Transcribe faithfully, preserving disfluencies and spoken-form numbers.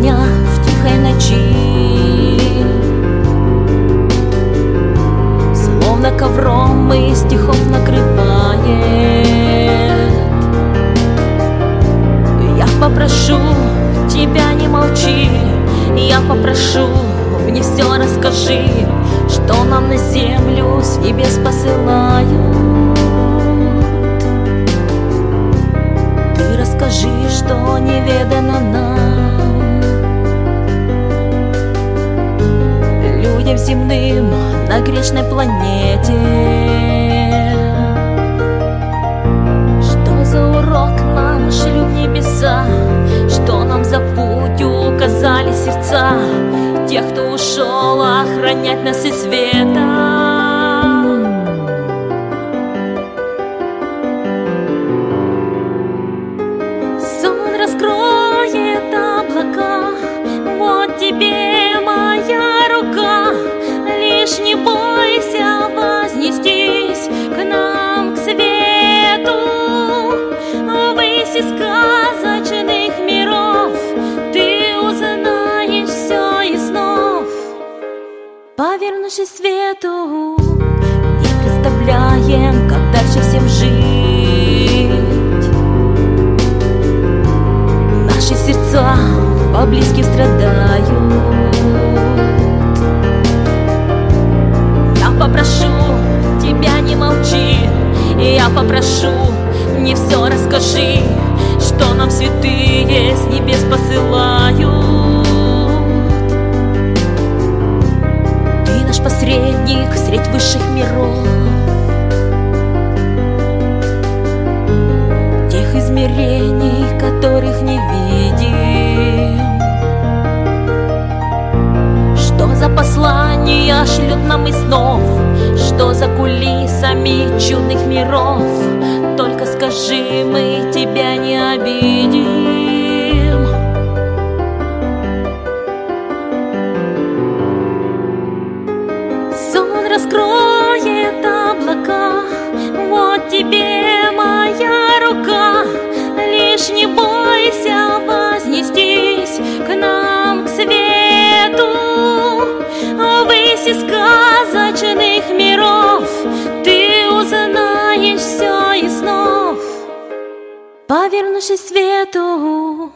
меня в тихой ночи, словно ковром из стихов накрывает. Я попрошу тебя, не молчи, я попрошу, мне все расскажи, что нам на землю с небес посылают. Ты расскажи, что неведано нам, людям земным на грешной планете. Что за урок нам шлют небеса, что нам за путь указали сердца тех, кто ушел охранять нас из света. Сон раскроет облака, вот тебе моя рука. Лишь не бойся вознестись к нам, к свету, ввысь из сказочных миров. Ты узнаешь все из снов, повернувшись свету. Не представляем, как дальше всем жить. Наши сердца по близким страдают. Я попрошу тебя, не молчи, я попрошу, мне все расскажи, что нам святые с небес посылают. Ты наш посредник средь высших миров, тех измерений, которых не видим. Что за послания шлют нам из снов, что за кулисами чудных миров? Только скажи, мы тебя не обидим. Сон раскроет облака, вот тебе моя рука. Лишь не бойся вознестись к нам, к свету, ввысь из сказочных миров. Ты узнаешь все из снов, повернувшись свету.